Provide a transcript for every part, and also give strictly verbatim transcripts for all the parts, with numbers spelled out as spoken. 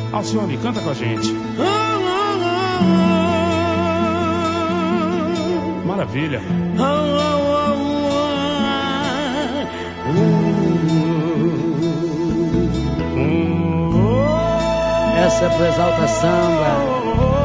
Alcione, canta com a gente. Maravilha. Essa é pro Exalta Samba.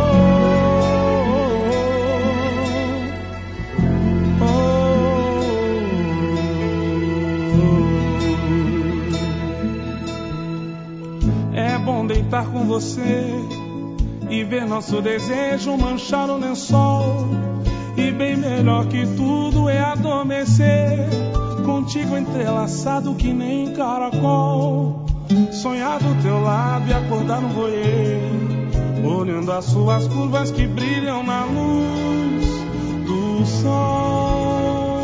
É bom deitar com você e ver nosso desejo manchar o lençol. E bem melhor que tudo é adormecer contigo entrelaçado que nem caracol. Sonhar do teu lado e acordar no voer, olhando as suas curvas que brilham na luz do sol.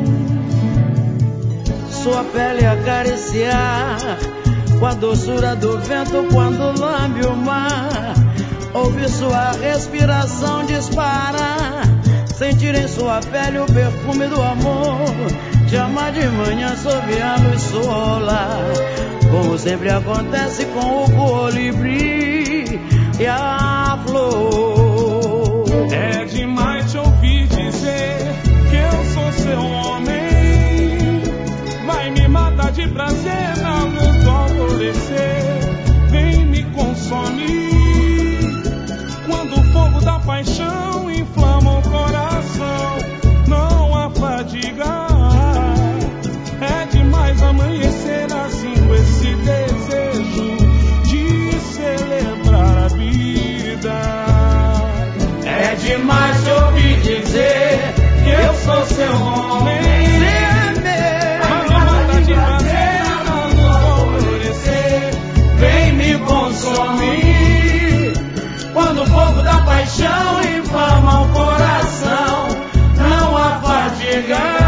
Sua pele acariciar com a doçura do vento quando lambe o mar. Ouvir sua respiração disparar, sentir em sua pele o perfume do amor. Te amar de manhã sob a luz solar, como sempre acontece com o colibri e a flor. É demais te ouvir dizer que eu sou seu homem. Vai me matar de prazer na luz do alvorecer. Vem me consome quando o fogo da paixão inflama o coração. Não há fadiga. É demais amanhecer assim com esse desejo de celebrar a vida. É demais te ouvir dizer que eu sou seu homem. Vai me matar de prazer na luz do alvorecer. Vem me consumir quando o fogo da paixão inflama o coração. Não há fadiga.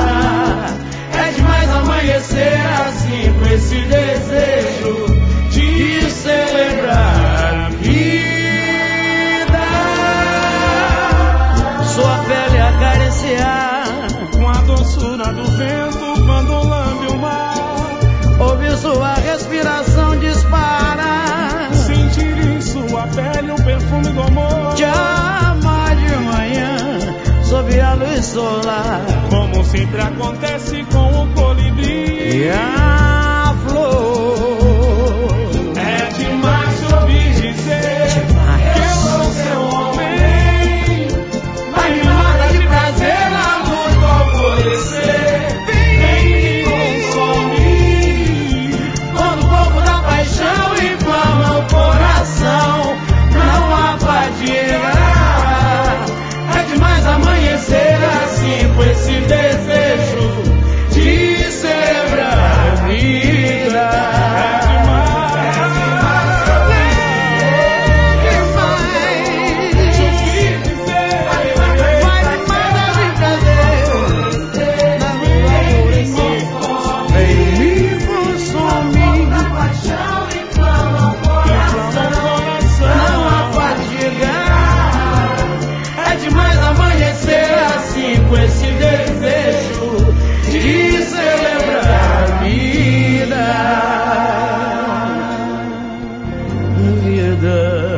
Amanhecer assim com esse desejo de celebrar a vida. Sua pele acariciar com a doçura do vento quando lambe o mar. Ouvir sua respiração disparar, sentir em sua pele o perfume do amor. Te amar de manhã sob a luz solar, como sempre acontece com o colibri e a flor. É demais te ouvir dizer que eu sou seu homem. Vai me matar de prazer na luz do alvorecer. Vem me consumir quando o fogo da paixão inflama o coração. Não há fadiga. É demais amanhecer assim com esse desejo de celebrar a vida. Com esse desejo de celebrar a vida. Vida.